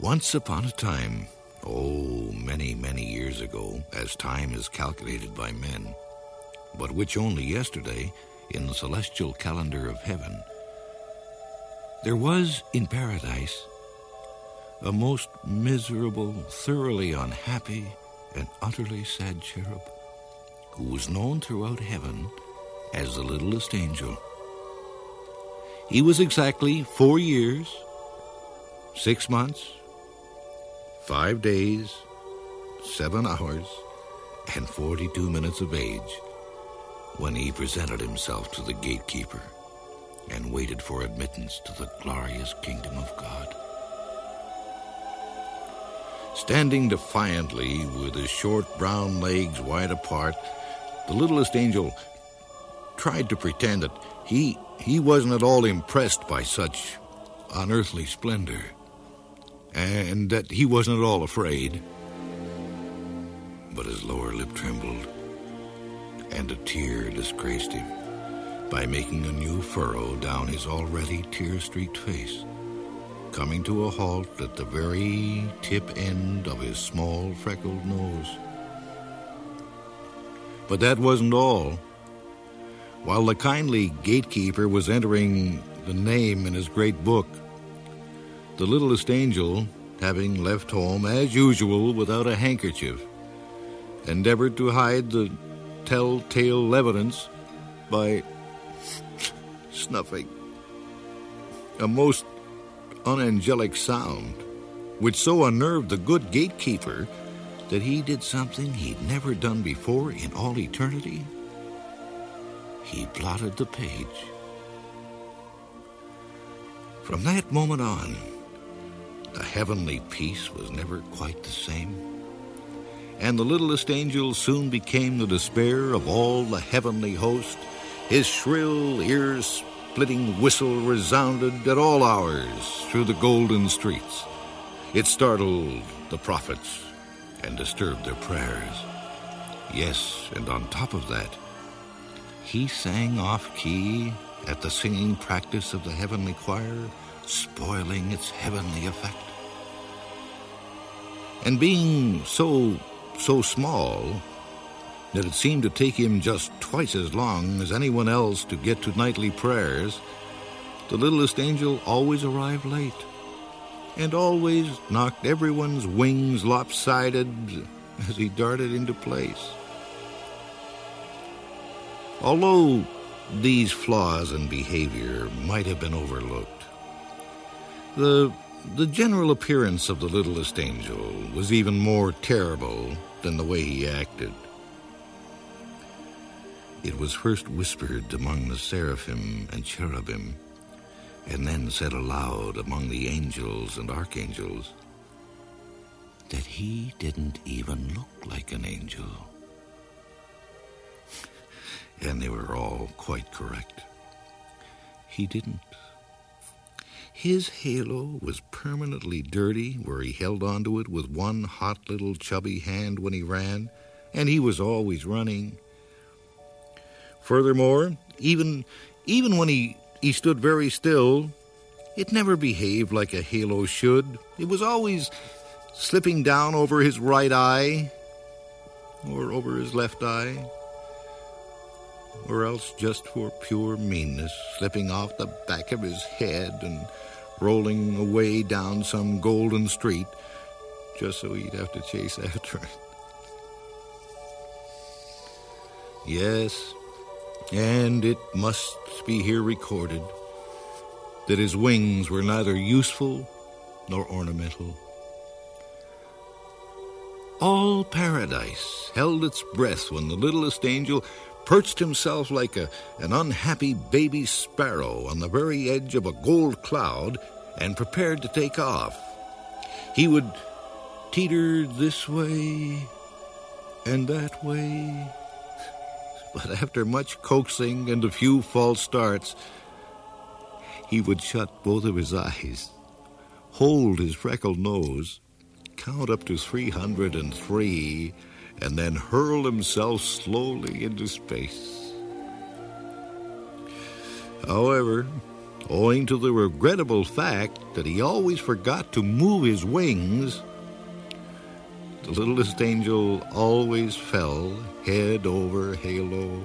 Once upon a time, many, many years ago, as time is calculated by men, but which only yesterday in the celestial calendar of heaven, there was in paradise a most miserable, thoroughly unhappy, and utterly sad cherub, who was known throughout heaven as the littlest angel. He was exactly 4 years, 6 months, 5 days, 7 hours, and 42 minutes of age when he presented himself to the gatekeeper and waited for admittance to the glorious kingdom of God. Standing defiantly with his short brown legs wide apart, the littlest angel tried to pretend that he wasn't at all impressed by such unearthly splendor, and that he wasn't at all afraid. But his lower lip trembled, and a tear disgraced him by making a new furrow down his already tear-streaked face, coming to a halt at the very tip end of his small freckled nose. But that wasn't all. While the kindly gatekeeper was entering the name in his great book, the littlest angel, having left home as usual without a handkerchief, endeavored to hide the telltale evidence by snuffing a most unangelic sound, which so unnerved the good gatekeeper that he did something he'd never done before in all eternity. He blotted the page. From that moment on, the heavenly peace was never quite the same, and the littlest angel soon became the despair of all the heavenly host. His shrill, ear-splitting whistle resounded at all hours through the golden streets. It startled the prophets and disturbed their prayers. Yes, and on top of that, he sang off-key at the singing practice of the heavenly choir, spoiling its heavenly effect. And being so small that it seemed to take him just twice as long as anyone else to get to nightly prayers, the littlest angel always arrived late and always knocked everyone's wings lopsided as he darted into place. Although these flaws in behavior might have been overlooked, the general appearance of the littlest angel was even more terrible than the way he acted. It was first whispered among the seraphim and cherubim, and then said aloud among the angels and archangels, that he didn't even look like an angel. And they were all quite correct. He didn't. His halo was permanently dirty where he held onto it with one hot little chubby hand when he ran, and he was always running. Furthermore, even when he stood very still, it never behaved like a halo should. It was always slipping down over his right eye, or over his left eye, or else just for pure meanness, slipping off the back of his head and rolling away down some golden street, just so he'd have to chase after it. Yes, and it must be here recorded that his wings were neither useful nor ornamental. All paradise held its breath when the littlest angel perched himself like an unhappy baby sparrow on the very edge of a gold cloud and prepared to take off. He would teeter this way and that way, but after much coaxing and a few false starts, he would shut both of his eyes, hold his freckled nose, count up to 303, and then hurl himself slowly into space. However, owing to the regrettable fact that he always forgot to move his wings. The littlest angel always fell head over halo.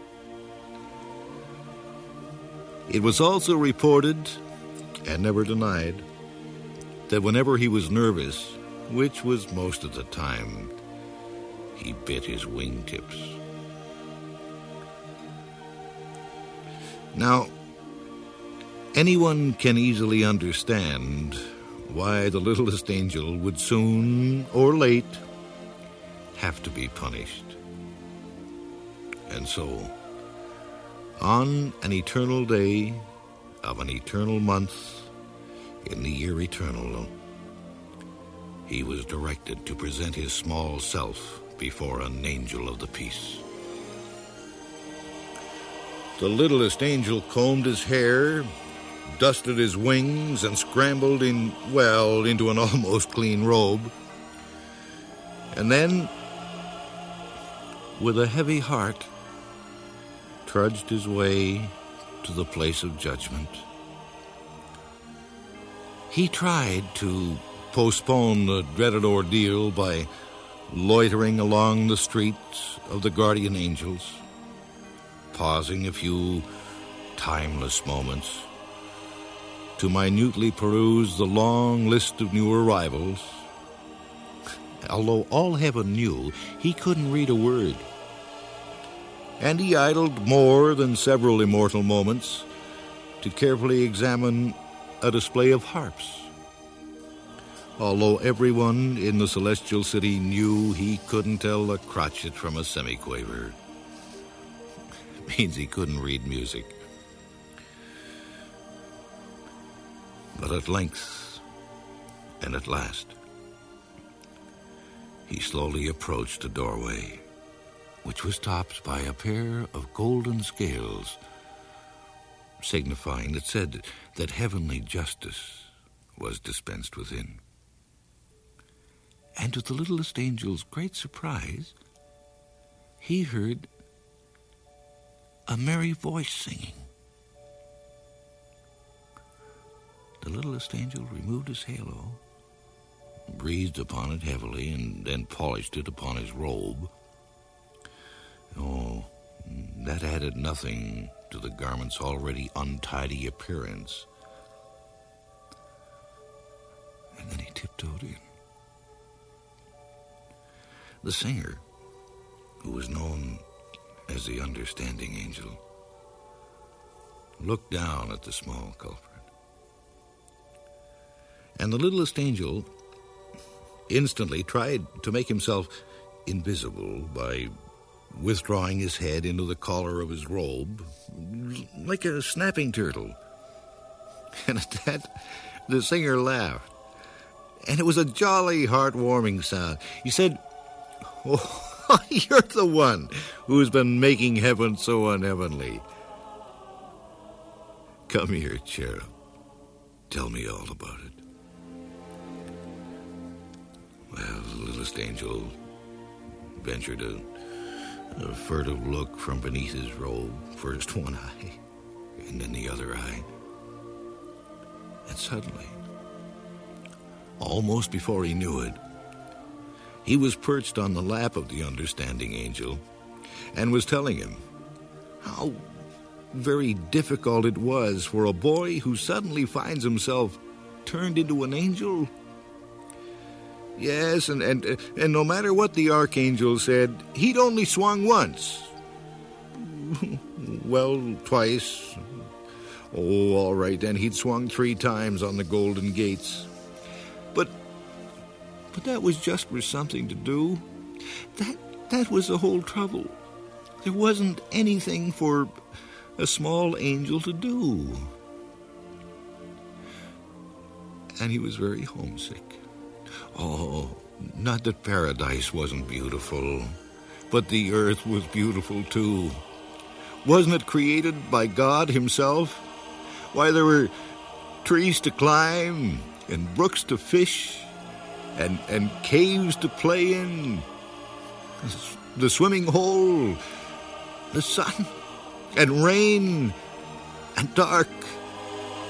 It was also reported, and never denied, that whenever he was nervous, which was most of the time, he bit his wingtips. Now, anyone can easily understand why the littlest angel would soon or late have to be punished. And so, on an eternal day of an eternal month in the year eternal, he was directed to present his small self before an angel of the peace. The littlest angel combed his hair, dusted his wings, and scrambled into an almost clean robe. And then, with a heavy heart, trudged his way to the place of judgment. He tried to postpone the dreaded ordeal by loitering along the streets of the guardian angels, pausing a few timeless moments to minutely peruse the long list of new arrivals. Although all heaven knew, he couldn't read a word. And he idled more than several immortal moments to carefully examine a display of harps. Although everyone in the celestial city knew he couldn't tell a crotchet from a semiquaver. Means he couldn't read music. But at length, and at last, he slowly approached a doorway, which was topped by a pair of golden scales, signifying that said that heavenly justice was dispensed within. And to the littlest angel's great surprise, he heard a merry voice singing. The littlest angel removed his halo, breathed upon it heavily, and then polished it upon his robe. Oh, that added nothing to the garment's already untidy appearance. And then he tiptoed in. The singer, who was known as the understanding angel, looked down at the small culprit. And the littlest angel instantly tried to make himself invisible by withdrawing his head into the collar of his robe, like a snapping turtle. And at that, the singer laughed. And it was a jolly, heartwarming sound. He said, "Oh, you're the one who's been making heaven so unheavenly. Come here, cherub. Tell me all about it." Well, the littlest angel ventured a furtive look from beneath his robe, first one eye, and then the other eye. And suddenly, almost before he knew it, he was perched on the lap of the understanding angel and was telling him how very difficult it was for a boy who suddenly finds himself turned into an angel. Yes, and no matter what the archangel said, he'd only swung once. Well, twice. Oh, all right, then he'd swung 3 times on the golden gates. But that was just for something to do. That was the whole trouble. There wasn't anything for a small angel to do. And he was very homesick. Oh, not that paradise wasn't beautiful, but the earth was beautiful too. Wasn't it created by God himself? Why, there were trees to climb, and brooks to fish, and caves to play in, the swimming hole, the sun, and rain, and dark,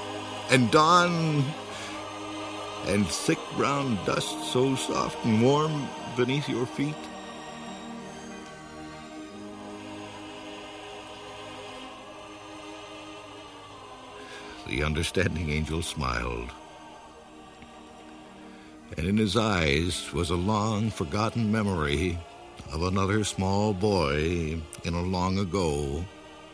and dawn, and thick brown dust so soft and warm beneath your feet. The understanding angel smiled, and in his eyes was a long-forgotten memory of another small boy in a long ago.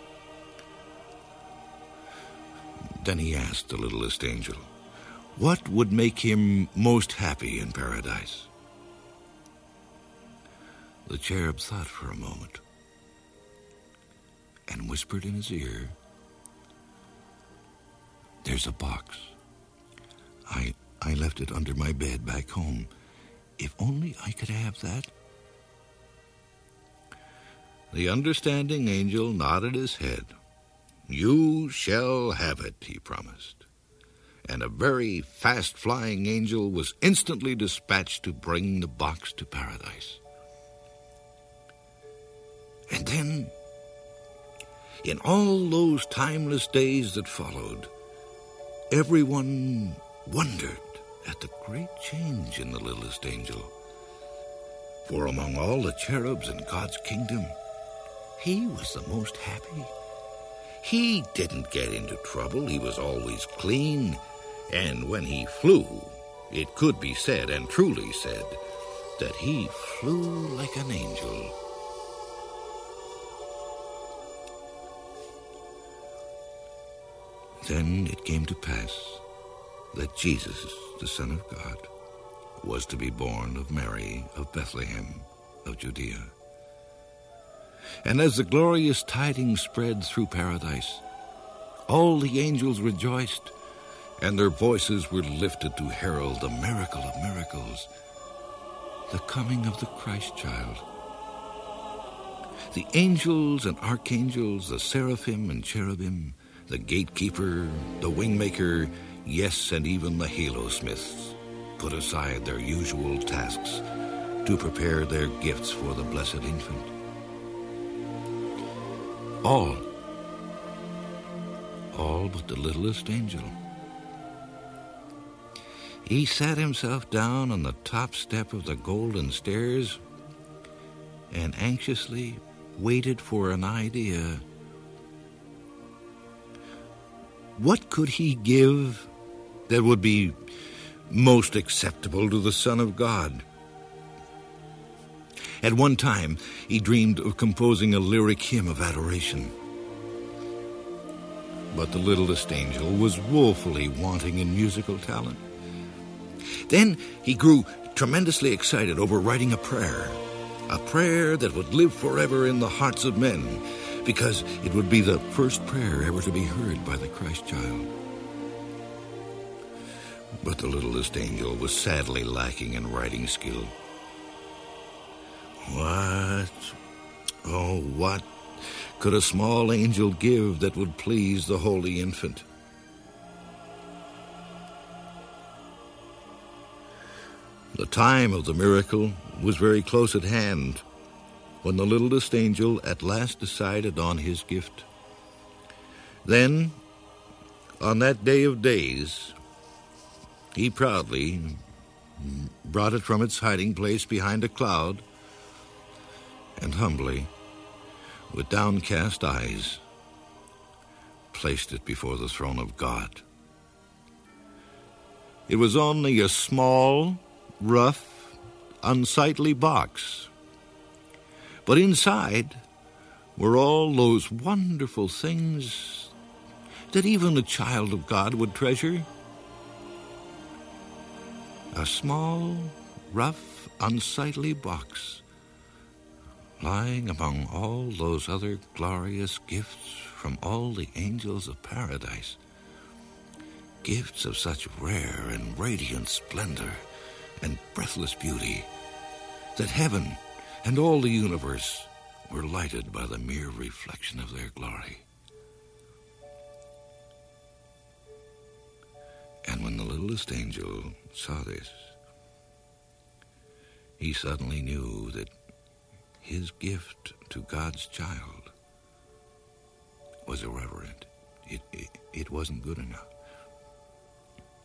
Then he asked the littlest angel, what would make him most happy in paradise? The cherub thought for a moment and whispered in his ear, there's a box. I left it under my bed back home. If only I could have that. The understanding angel nodded his head. You shall have it, he promised. And a very fast-flying angel was instantly dispatched to bring the box to paradise. And then, in all those timeless days that followed, everyone wondered at the great change in the littlest angel. For among all the cherubs in God's kingdom, he was the most happy. He didn't get into trouble. He was always clean. And when he flew, it could be said, and truly said, that he flew like an angel. Then it came to pass that Jesus, the Son of God, was to be born of Mary of Bethlehem of Judea. And as the glorious tidings spread through paradise, all the angels rejoiced, and their voices were lifted to herald the miracle of miracles, the coming of the Christ child. The angels and archangels, the seraphim and cherubim, the gatekeeper, the wingmaker, yes, and even the halo-smiths put aside their usual tasks to prepare their gifts for the blessed infant. All but the littlest angel. He sat himself down on the top step of the golden stairs and anxiously waited for an idea. What could he give that would be most acceptable to the Son of God? At one time, he dreamed of composing a lyric hymn of adoration. But the littlest angel was woefully wanting in musical talent. Then he grew tremendously excited over writing a prayer that would live forever in the hearts of men, because it would be the first prayer ever to be heard by the Christ child. But the littlest angel was sadly lacking in writing skill. What could a small angel give that would please the holy infant? The time of the miracle was very close at hand when the littlest angel at last decided on his gift. Then, on that day of days, he proudly brought it from its hiding place behind a cloud and humbly, with downcast eyes, placed it before the throne of God. It was only a small, rough, unsightly box, but inside were all those wonderful things that even a child of God would treasure. A small, rough, unsightly box, lying among all those other glorious gifts from all the angels of paradise, gifts of such rare and radiant splendor and breathless beauty that heaven and all the universe were lighted by the mere reflection of their glory. And when the littlest angel saw this, he suddenly knew that his gift to God's child was irreverent. It wasn't good enough.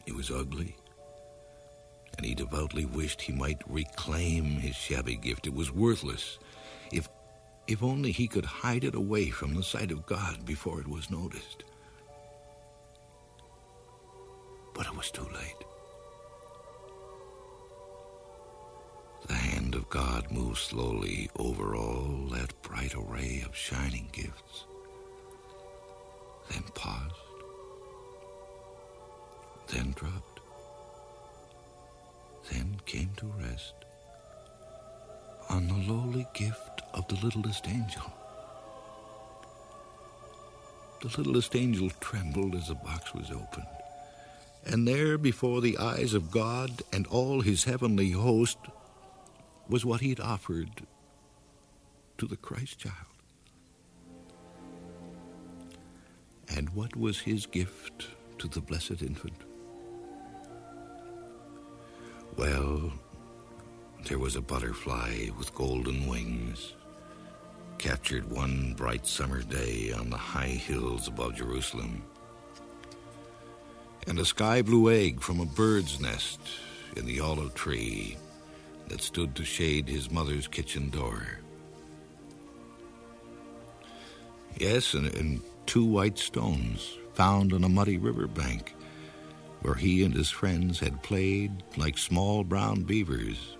It was ugly, and he devoutly wished he might reclaim his shabby gift. It was worthless. If only he could hide it away from the sight of God before it was noticed. But it was too late. The hand of God moved slowly over all that bright array of shining gifts, then paused, then dropped, then came to rest on the lowly gift of the littlest angel. The littlest angel trembled as the box was opened, and there before the eyes of God and all his heavenly host was what he'd offered to the Christ child. And what was his gift to the blessed infant? Well, there was a butterfly with golden wings, captured one bright summer day on the high hills above Jerusalem, and a sky-blue egg from a bird's nest in the olive tree that stood to shade his mother's kitchen door. Yes, and 2 white stones found on a muddy riverbank where he and his friends had played like small brown beavers.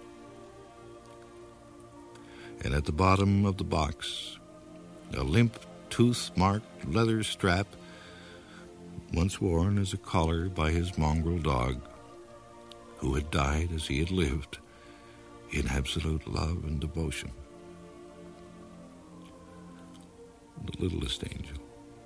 And at the bottom of the box, a limp, tooth-marked leather strap once worn as a collar by his mongrel dog, who had died as he had lived in absolute love and devotion. The littlest angel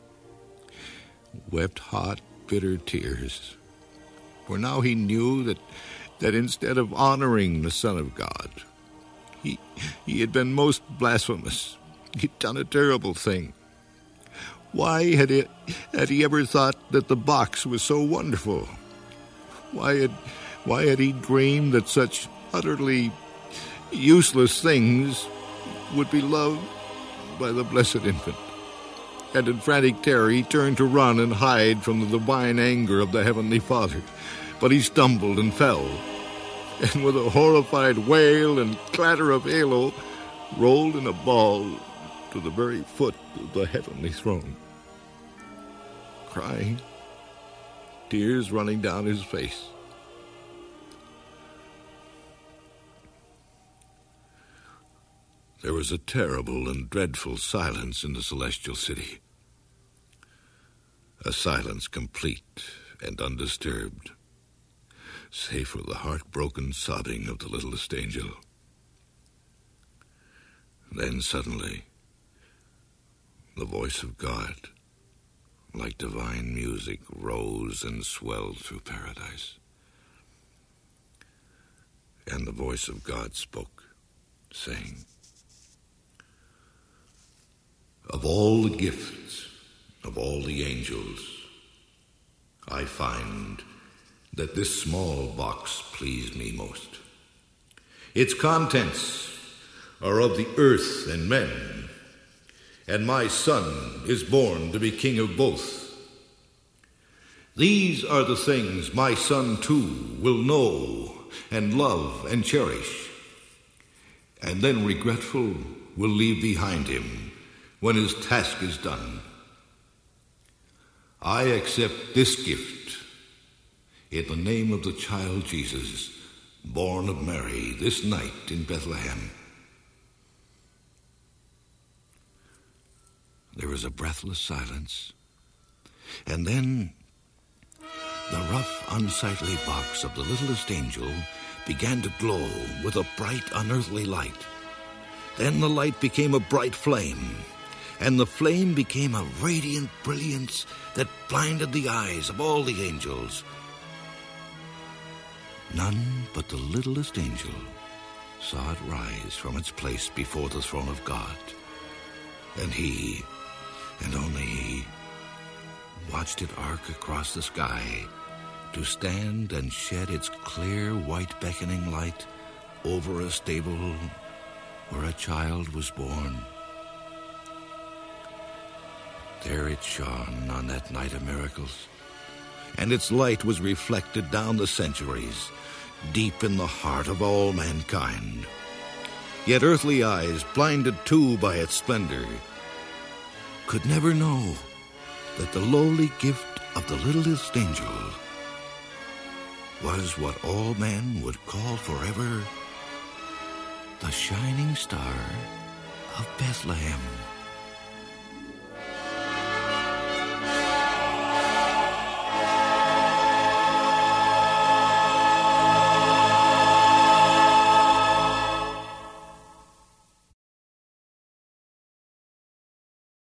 wept hot, bitter tears, for now he knew that instead of honoring the Son of God, he had been most blasphemous. He'd done a terrible thing. Why had he ever thought that the box was so wonderful? Why had he dreamed that such utterly useless things would be loved by the blessed infant? And in frantic terror he turned to run and hide from the divine anger of the Heavenly Father. But he stumbled and fell, and with a horrified wail and clatter of halo, rolled in a ball to the very foot of the heavenly throne, crying, tears running down his face. There was a terrible and dreadful silence in the celestial city, a silence complete and undisturbed, save for the heartbroken sobbing of the littlest angel. Then suddenly, the voice of God, like divine music, rose and swelled through paradise. And the voice of God spoke, saying, "Of all the gifts of all the angels, I find that this small box pleased me most. Its contents are of the earth and men, and my son is born to be king of both. These are the things my son too will know and love and cherish, and then regretful will leave behind him when his task is done. I accept this gift in the name of the child Jesus, born of Mary this night in Bethlehem." There was a breathless silence, and then the rough, unsightly box of the littlest angel began to glow with a bright, unearthly light. Then the light became a bright flame, and the flame became a radiant brilliance that blinded the eyes of all the angels. None but the littlest angel saw it rise from its place before the throne of God, and he, and only he, watched it arc across the sky to stand and shed its clear, white, beckoning light over a stable where a child was born. There it shone on that night of miracles, and its light was reflected down the centuries, deep in the heart of all mankind. Yet earthly eyes, blinded too by its splendor, could never know that the lowly gift of the littlest angel was what all men would call forever the shining star of Bethlehem.